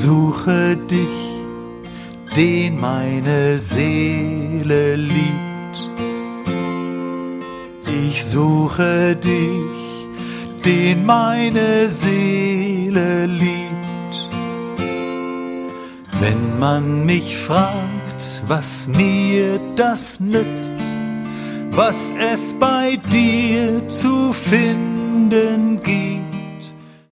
suche dich, den meine Seele liebt. Ich suche dich, den meine Seele liebt. Wenn man mich fragt, was mir das nützt, was es bei dir zu finden gibt,